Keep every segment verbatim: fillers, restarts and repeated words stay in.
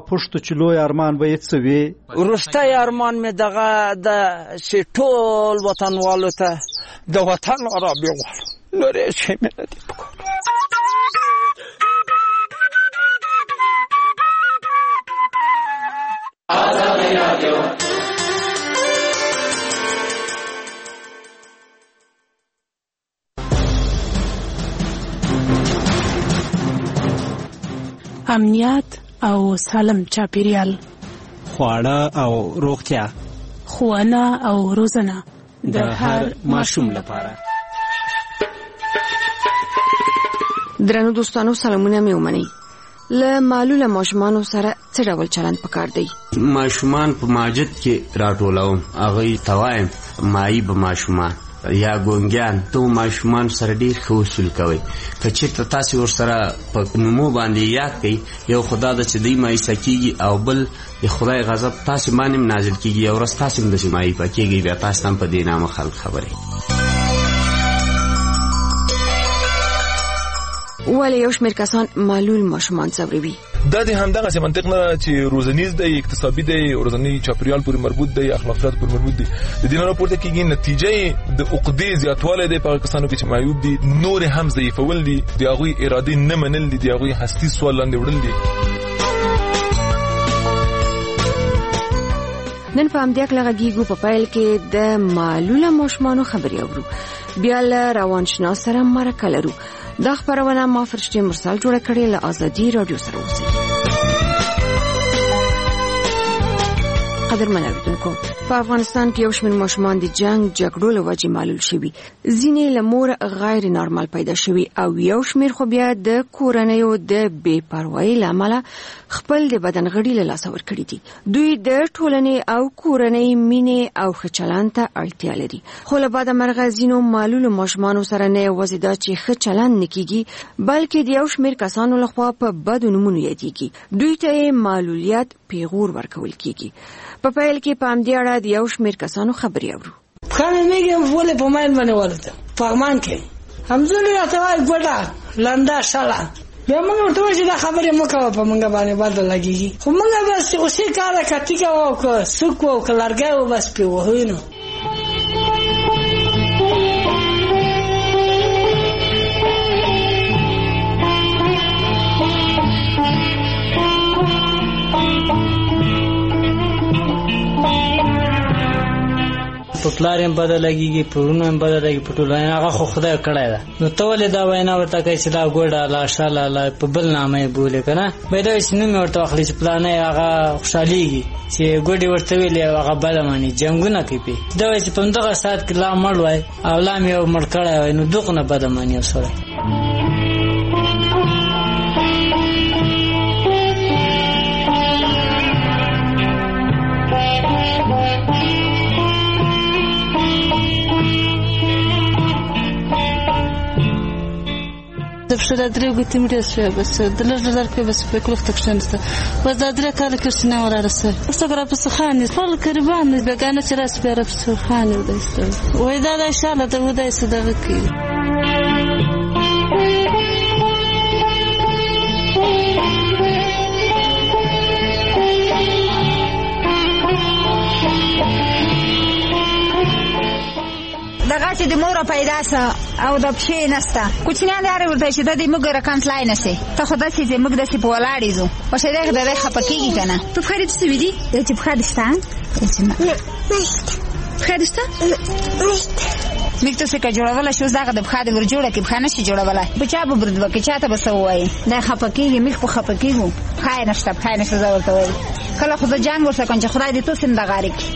پوښتو چې لوی ارمان به یې څه وي؟ وروستی ارمان مې دغه ده چې ټول وطنوالو ته د وطن آرامي غواړم، نور هېڅ شی مې نه دي په کار. امنیت او سالم چاپیریال، خواړه او روغتیا، ښوونه او روزنه د هر ماشوم لپاره. درنو دوستانو، سلامونه مې ومنئ. له معلوله ماشومانو سره څه ډول چلند پکار دی؟ ماشومان په ماجد کې راټولوم، هغوی ته وایم مایي به ماشومان یا ګونګیان، ته ماشومان سره ډېر ښه اصول کوئ. که چېرته تاسې ورسره په نومو باندې یاد کوئ، یو خدا ده چې دوی مایوسه کېږي او بل د خدای غضب تاسې باندې هم نازل کېږي، یو ورځ تاسې هم داسې مایوسه کېږئ، بیا تاسې ته هم په دې نامه خلک خبرې. ولې یو شمېر کسان معلول ماشومان ځوروي؟ دا د همدغسې منطق نه چې روزنیز دی، اقتصادي دی، روزنی چاپیریال پورې مربوط دی، اخلاقیات پورې مربوط دی، د دې نه راپورته کېږي نتیجه د عقدې زیاتوالی دی په هغه کسانو کې چې معیوب دي، نور هم ضعیفول دي، د هغوی ارادې نه منل دي، د هغوی هستي سوال لاندې وړل دي. نن په همدې هکله غږیږو په پیل کې د معلوله ماشومانو خبرې اورو، بیا له روانشناس سره مرکه لرو. دا خبرونه ما فرشتي مرسل جوړه کړې له آزادي رادیو سره اوسئ. قدرمن اوریدونکو، په افغانستان کې یو شمېر ماشومان د جنگ جګړو له وجې معلول شوي، ځینې له موره غیر نارمل پیدا شوي او یو شمېر خو بیا د کورنیو د بې پروایۍ له امله خپل د بدن غړي له لاسه ورکړي دي. دوی د ټولنې او کورنۍ مینې او ښه چلند ته اړتیا لري، خو له بده مرغه ځینو معلولو ماشومانو سره نه یوازې دا چې ښه چلند نه کېږي، بلکې د یو شمېر کسانو لخوا په بدو نومونو یادېږي. دوی ته یې معلولیت پیغور ورکول کېږي. په پیل کې په همدې اړه د یو شمېر کسانو خبرې اورو. پښه مې میږي ولې په ماین باندې ورته پغمان کې همزولې راته وایي ګوډه لنده شله، بیا موږ ورته وایو چې دا خبرې مه کوه، په موږ باندې بده لګېږي. خو موږ بس اوسې کاره که تیږه وه او که سوک وه او که لرګی و بس پرې وهو نو. په پلار هم بده لګېږي، په وروڼو هم بده لګي، په ټولنه هغه خو خدای کړی ده. نو ته ولې دا وینا ورته کوې چې دا ګوډه لا شاله لا په بل نامه یې بولې که نه؟ باید دا وایي چې نوم یې ورته واخلي چې پلانی هغه خوشحالېږي چې ګوډې ورته ویلې او هغه بده ماني، جنګونه کوي پې. دا وایي چې په همدغه ساعت کې لا مړ وای او لا مې یو مړ کړی وای، نو دغونه بده ماني یو سړی. د پښه دا درې ګوتې مې ډېر شوې، بس د لږ لږ کې بس په کلوخ ته کښېنسته، بس دا درې کاله کرښتې نه ولاړه سوی. ورڅخه راپسې خاندي، خپل قریبان دي، بېګانه چې راسي بیا راپسې خاندي. وداسې وایي دا دا شاله ده، وداسې دغه کوي. دغه چې د مور پیدا سه او د پښې نسته، کوچنیان یې هر ورته چې د دې موږ رقم تلای نه سي، ته خو داسې چې موږ داسې په ولاړې ځو، په شریخ د دې خفه کېږي که نه. په پښه دې څه سوي دي؟ چې پښه دې شته؟ پښه دې شته؟ موږ ته څه که جوړولی شي، اوس دغه د پښه دې ور جوړه کړي، پښه نه شي جوړولی، په چا به برد وکړي، چا ته به څه ووایي؟ دا خفه کېږي، موږ خو خفه کېږو، پښه یې نشته، پښه یې نشته، زه ورته وایم. کله خو زه جنګ ورسره کوم چې خدای دې توس هم دغارې کړي.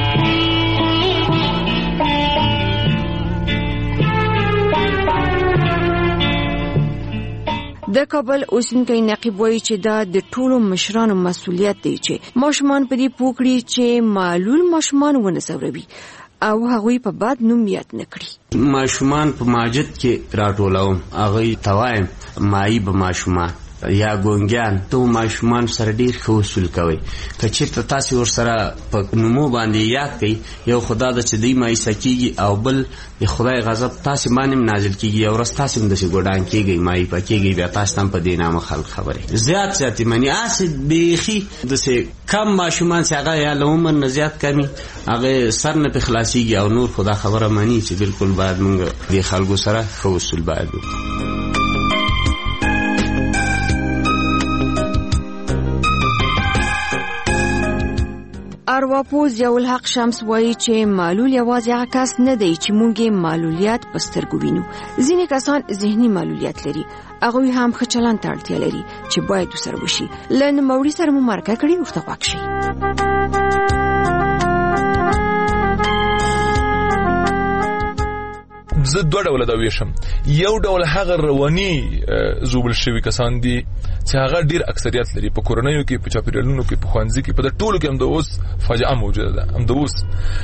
د کابل اوسېدونکی نقیب وایي چې دا د ټولو مشرانو مسؤلیت دی چې ماشومان په دې پوه کړي چې معلول ماشومان ونه ځوروي او هغوی په بد نوم یاد نه کړي. ماشومان په ماجد کې راټولوم، هغوی ته وایم مایي به ماشومان یا ګونګیان ته ماشومان سره ډیر ښه وصول کوئ. که چېرته تاسې ورسره په نومو باندې یاد کوئ، یو خدا ده چې دوی مایوسه کېږي او بل د خدای غضب تاسې باندې هم نازل کېږي. یو ورځ تاسې هم داسې ګوډان کېږئ، مایوپه کېږئ، بیا تاسې ته هم په دې نامه خلک خبرې زیات زیاتې مني. هسې بیخي داسې کم ماشومان چې هغه یا له عمر نه زیات کمي، هغه سر نه پې خلاصېږي او نور خو دا خبره مني چې بلکل باید موږ دې خلکو سره ښه وصول باید وکړو. ارواپوه ضیاء الحق شمس وایي چې معلول یوازې هغه کس نه دی چې موږ یې معلولیت په سترګو وینو. ځینې کسان ذهني معلولیت لري، هغوی هم ښه چلند ته اړتیا لري چې باید ورسره وشي. له نوموړي سره مو مرکه کړې، ورته غوږ شئ. زه دوه ډوله دا ویشم. یو ډول هغه رواني زوبل شوي کسان دي چې هغه ډیر اکثریت لري په کورنیو کې، په چاپیریالونو کې، په ښوونځي کې، په ټولو کې هم د اوس فاجعه موجوده ده. هم د اوس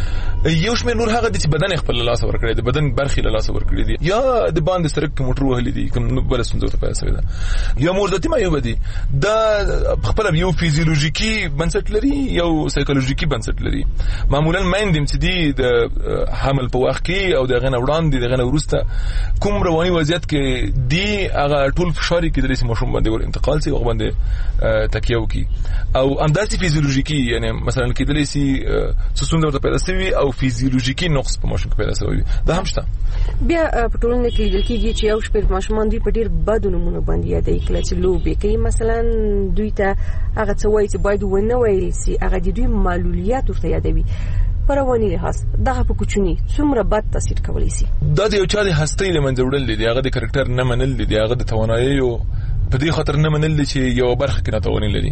یو شمېر نور هغه دي چې بدن خپل له لاسه ورکړی دی، بدن برخې له لاسه ورکړي دي، یا د باندې سړک کې موټر وهلي دي، کوم بله ستونزه ورته پیدا شوې ده، یا موردتي معیوبه دي. دا خپله یو فیزیولوژیکي بنسټ لري، یو سایکولوژیکي بنسټ لري. معمولا میندې چې دي د حمل په وخت کې او د هغې نه وړاندې د هغې نه وروسته کوم رواني وضعیت کې دي، هغه ټول فشار یې کېدلی شي ماشوم باندې ور انتقال شي او هغه باندې تکیه وکړي. او همداسې فیزیولوژیکي، یعنې مثلا کېدلی شي څه ستونزه ورته پیدا شوي او فیزیولوژیکي نقص په ماشوم کې پیدا شوی، دا هم شته. بیا په ټولنه کې لیدل کېږي چې یو شمېر ماشومان دوی په ډېر بدو نومونو باندې یادوي. کله چې لوبې کوي مثلا دوی ته هغه څه وایي چې باید ونه ویل شي، هغه د دوی معلولیت ورته یادوي. په رواني لحاظ دغه په کوچني څومره بد تاثیر کولی شي؟ دا د یو چا د هستۍ له منځه وړل دي، هغه د کرکټر نه منل دي، هغه د تواناییو په دې خاطر نه منل دي چې یو برخه کې ناتواني لري.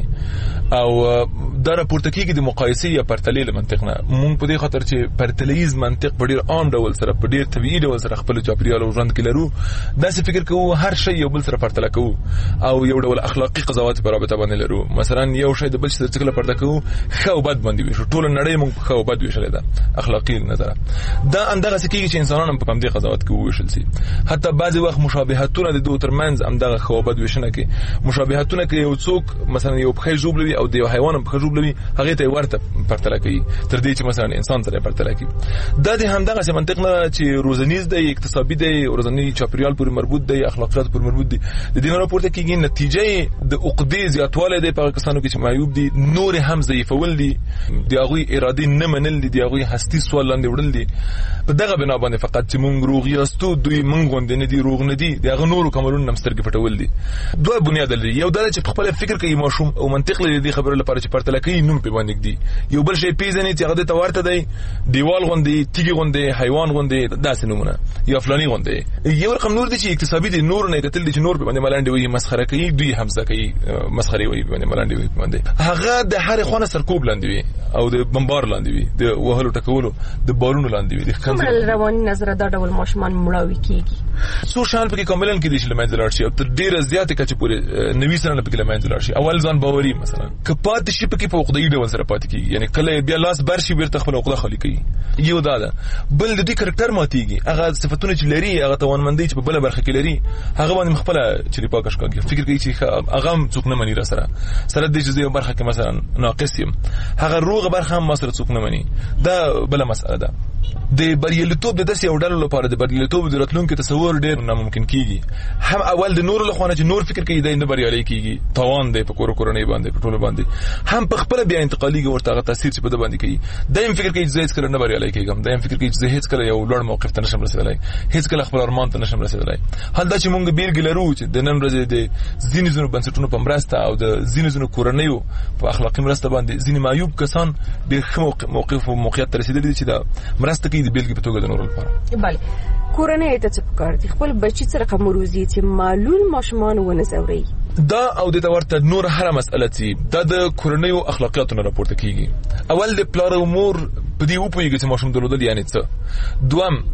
او دا راپورته کېږي د مقایسې یا پرتلې له منطق نه. مونږ په دې خاطر چې پرتلیز منطق په ډېر عام ډول سره، په ډېر طبیعي ډول سره خپل چاپیریال او ژوند کې لرو، داسې فکر کوو هر شی یو بل سره پرتله کوو او یو ډول اخلاقي قضاوت په رابطه باندې لرو. مثلا یو شی د بل شي څخه پرده کوو، ښه او بد باندې ویشو. ټول نړۍ مونږ په ښه او بد ویشلې ده اخلاقي نظر. دا همدغه څه کېږي چې انسانان هم په همدې قضاوت کې وویشل شي. حتی بعضې وخت مشابهتونه د دوی ترمنځ همدغه ښه او بد ویشنه کې مشابهتونه کې یو څوک مثلا یو پښې ژوبلوي او د یو حیوان پښې ژوبلوي، هغې ته یې ورته پرتله کوي تر دې چې مثلا انسان سره پرتله کوي. دا د همدغسې منطق نه چې روزنیز دی، اقتصادي دی، ورځني چاپیریال پورې مربوط دی، اخلاقیات پورې مربوط دی. د دې نه راپورته کېږي نتیجه د عقدې زیاتوالی دی په هغه کسانو کې چې معیوب دي، نور هم ضعیفول دي، د هغوی ارادې نه منل دي، د هغوی هستي سوال لاندې وړل دي. په دغه بنا باندې فقط چې مونږ روغ یاستو، دوی مونږ غوندې نه دي، روغ نه دي، د هغه نورو کمالونو نه هم سترګې پټول دي. دوه بنیاد لري. یو دا چې په خپل فکر کوي ماشوم او منطق لري دې خبره لپاره چې پرتله کوي نوم په باندې دی. یو بل شی پیژني چې هغه ته ورته دی، دیوال غوندې، تیږي غوندې، حیوان غوندې، داسې نمونه یا فلاني غوندې. یو رقم نور دي چې اقتصادي دي، نور نه کتل دي چې نور په باندې ملانډي وي، مسخره کوي، دوی همزه کوي، مسخره وي باندې ملانډي وي باندې. هغه د هر خونه سرکوب لاندې وي او د بمبار لاندې وي، د وهلو ټکولو د بارونو لاندې وي. د کومه رواني نظر دا ډول ماشومان مړاوي کیږي؟ سوشال پکې کاملن کې دي چې لمنځه لاړ شي او تر ډیره زیاته کچې پورې نوي سره پکې لمنځه لاړ شي. اول ځان باوري مثلا کپات شي پکې په عقدې ډول سره پاتې کیږي، یعنی کله بیا لاس برشي بیرته خپل عقده خالی کوي. یو دا ده. بل د دې کرکټر ماتيږي، هغه صفاتونه چې لري، هغه توانمندۍ چې په بل برخه کې لري، هغه باندې خپل چلی پاکش کوي. فکر کوي چې هغه څوک نه مني را سره سره د دې برخه کې مثلا ناقص یم، هغه روغه برخه هم سره څوک نه مني. دا بل مسأله ده. د بریالیتوب د داسې یو ډول لپاره د بریالیتوب د راتلونکي تصور ډېر ناممکن کیږي. هم اول د نور له خوا چې نور فکر کوي د نه بریالي کیږي، توان دی په کور کورنۍ باندې، په ټولو باندې، هم په خپل بیا انتقالي ورته هغه تاثیر چې په د باندې کوي. دایم فکر کوي چې زه هیڅ کله نه بریالي کېږم، دایم فکر کوي چې زه هیڅ کله یو لوړ موقف ته نشم رسېدلی، هیڅ کله خپل ارمان ته نشم رسېدلی. حال دا چې مونږ بیلګې لرو چې د نن ورځې د ځینې ځینو بنسټونو په مرسته او د ځینې ځینو کورنیو په اخلاقي مرسته باندې ځینې معیوب کسان ډېر ښه موقف او موقعیت ته رسېدلي دي چې دا مرسته کوي د بیلګې په توګه د نورو لپاره. بله کورنۍ ته څه پکار دي؟ خپل بچي څه رقم روزي چې معلول ماشومان ونه ځوري. دا او د ورته نور هر مسأله چې دا د کورنیو اخلاقیاتو نه راپورته کیږي. اول د پلار او مور په دې وپوهیږي چې ماشوم درلودل یعنی څه. دوم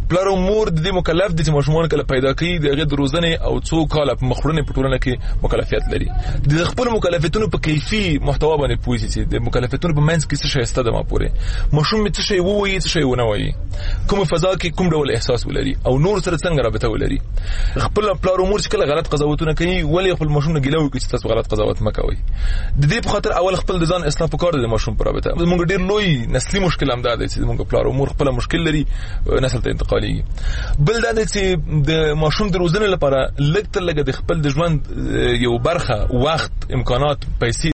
پلار او مور د دې مکلف دي چې ماشومان کله پیدا کوي د هغه د روزنې او څو کاله په مخورنې په ټولنه کې مکلفیت لري. د خپل مکلفیتونو په کیفي محتوا باندې پوه شي چې د مکلفیتونو په منځ کې څه شی ستده ما پورې ماشوم څه شی ووایي څه شی ونه وایي کوم فضا کې کوم ډول احساس ولري او نور سره څنګه رابطه ولري. خپل پلار او مور چې کله غلط قضاوتونه کوي ولې خپل ماشوم نه ګیله وکړي چې تاسو غلط قضاوت مکوئ. د دې په خاطر اول خپل د ځان اصلاح پکار دی د ماشوم په رابطه. موږ ډیر لوی نسلي مشکل هم دا دی چې موږ پلار او مور خپل مشکل لري نسل ته انتقالي. بل دا دی چې د ماشوم د روزنې لپاره لږ تر لږه د خپل د ژوند یو برخه وخت امکانات پیسې